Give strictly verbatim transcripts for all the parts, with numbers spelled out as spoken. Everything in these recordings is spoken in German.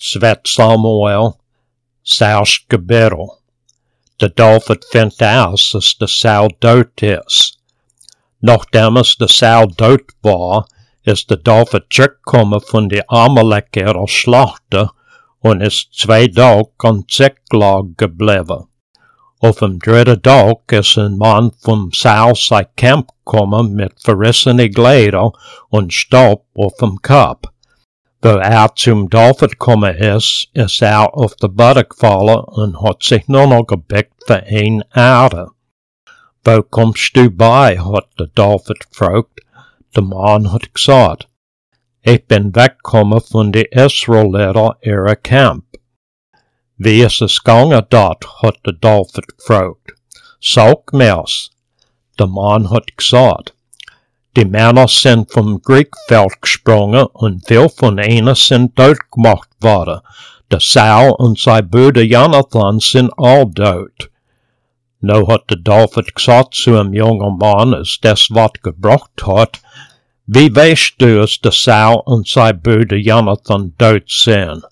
Svet Samuel, Saus gebero. De David vindt aus, dass de Saul dood is. Nachdem es de Saul dood war, is de David teruggekommen van de Amaleker slachten en is twee dagen aan Ziklag gebleven. Op dem dritten dag is een man van Saul zijn kamp gekomen met verrissende klederen en stap op hem kop. Wo er zum David gekommen is, is er auf de bodem gevallen en had zich nur noch gebückt voor een aarde. Wo kommst du bij, had de David gevraagd. De man had gezegd, ik ben weggekommen van de Israëlieten ihre kamp. Wie is es gegangen dat, had de David gevraagd. Zulk meers. De man had gezegd, die Männer sind vom Kriegfeld gesprungen und veel von ihnen sind doodgemacht worden. De Saul und sein Bruder Jonathan sind all dood. Nou hat de David gesagt zu einem jungen Mann, als das wat gebracht hat, wie weißt du, dass de Saul und sein Bruder Jonathan dood sind?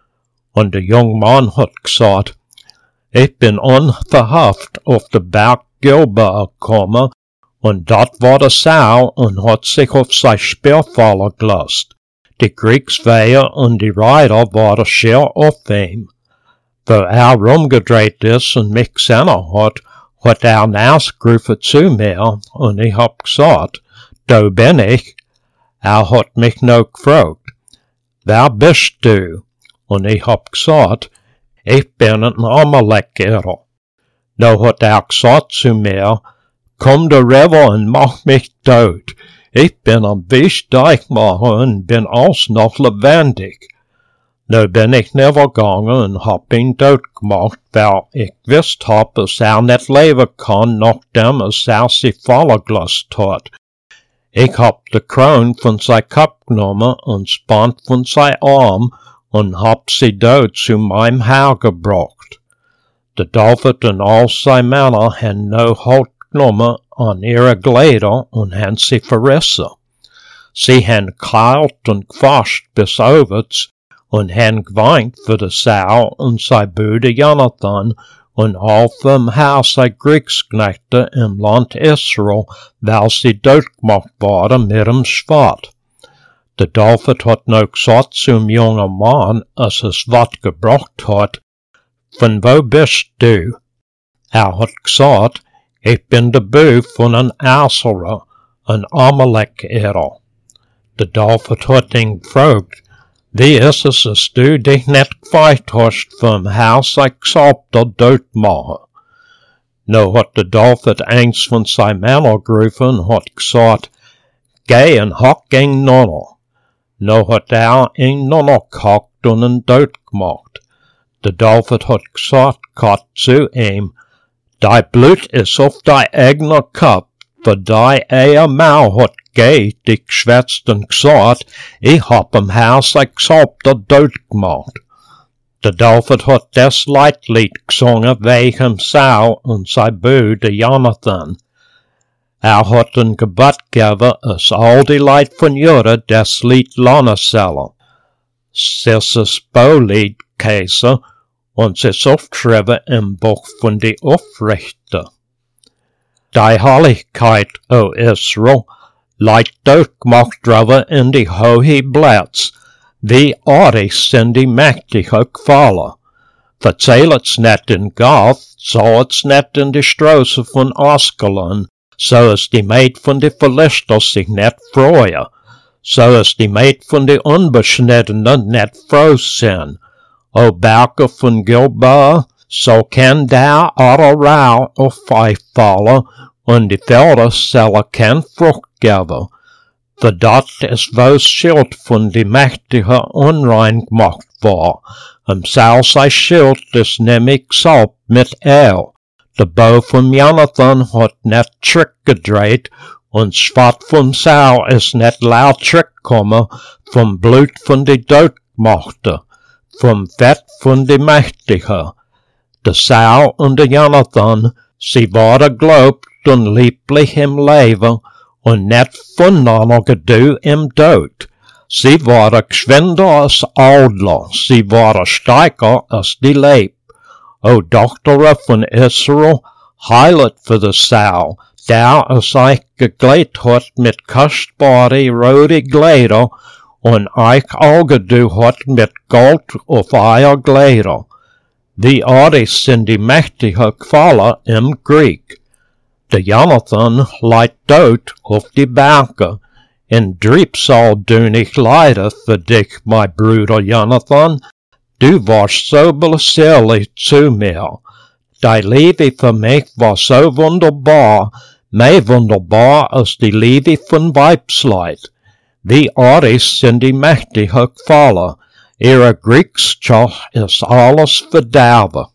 Und der junge Mann hat gesagt, ich bin unverhofft auf den Berg Gilboa gekommen, und dort war der Saul und hat sich auf sein Speer fallen gelassen. Die Kriegswehr und die Reiter waren schier auf ihm. Wo er rumgedreht ist und mich gesehen hat, hat er nachgerufen zu mir und ich hab gesagt, da bin ich. Er hat mich noch gefragt, wer bist du? Und ich hab gesagt, ich bin ein Amalekerer. Da hat er gesagt zu mir, komm der River und mach mich tot. Ich bin am Wiesdeichmacher und bin auch noch lebendig. Nu bin ich never gegangen und hab ihn tot gemacht, weil ich gewusst hab, dass er nicht leben kann, nachdem es er sich fallen gelassen hat. Ich hab de Kroon von sein Kopf genommen und das Band von sein Arm und hab sie dort zu meinem Herr gebracht. De David und all seine Männer haben no Halt genommen an ihre Kleider und haben sie verrissen. Sie haben geklaut und gefasst bis aufwärts und haben geweint für de Saul und sein Bruder Jonathan und all vom Haus der Kriegsknechte im Land Israel, weil sie doodgemacht waren mit dem Schwert. De David hat noch gesagt zum jungen Mann, als es wat gebracht hat, von wo bist du? Er hat gesagt, ich bin der Bub von ein Aserer, ein Amalekerer. De David hat ihn gefragt, wie ist es, dass du dich nicht gefeit hast vom Haus der Gesalbter doodmachen? Nu hat de David eins von seinen Männern gerufen und hat gesagt, geh und hack ihn Nonner. Nu hat er ihn Nonner gehackt und ihn doodgemacht. De David hat gesagt Gott zu ihm, dein Blut ist auf dein eigener Kopf, für dein eier Mau hat Geh dich geschwätzt und gesagt, ich hab im Haus der Gesalbter doodgemacht. De David hat das Leitlied gesungen wegen Saul und sein Bruder Jonathan. Er hat ein Gebot gegeben, als all die Leute von Juda das Lied lernen sollen. Es ist das Baulied Käse und es ist aufgeschrieben im Buch von die Aufrichter. Die Heiligkeit, o Israel, leicht doodgemacht drüber in die hohe Blätz, wie Aris sind die mächtige gefallen. Verzählt's net in Gath, sollt's net in die Straße von Askelon, so ist die Maid von die Philister sich net freuen, so ist die Maid von die Unbeschnittenen net froh sind. O Berge von Gilboa, so kann der oder Rau auf euch fallen, und die Felder sollen kein Frucht geben. Für dort ist wo's Schild von die mächtige unrein gemacht war. Im Saul sein Schild ist nämlich gesalbt mit Öl. Der Bow von Jonathan hat net Trick gedreht, und das Schwert vom Saul ist net laut Trick gekommen vom Blut von die Doodgemachten, vom Fett von die Mächtige. Der Saul und der Jonathan, sie waren glaubt und lieblich im Leben und net voneinander gedu im Tod. Sie waren geschwinder als Adler, sie waren stärker als die Leib. O Dochteren van Israel, heilet voor de Sau, der es euch gekleed hat mit kostbare rode Kleider und euch algedu hat mit Gold auf euer Kleider. Die Aris sind die mächtige Qualle im Krieg. Der Jonathan leidt dood auf die Berge. In Driepsal doen ich leiden für dich, mein Bruder Jonathan. Du warst so beseelig zu mir. Dein Liebe für mich war so wunderbar, mehr wunderbar als die Liebe von Weibsleid. Die Aris sind die mächtige Qualle. Ihre Kriegsschach ist alles Verderben.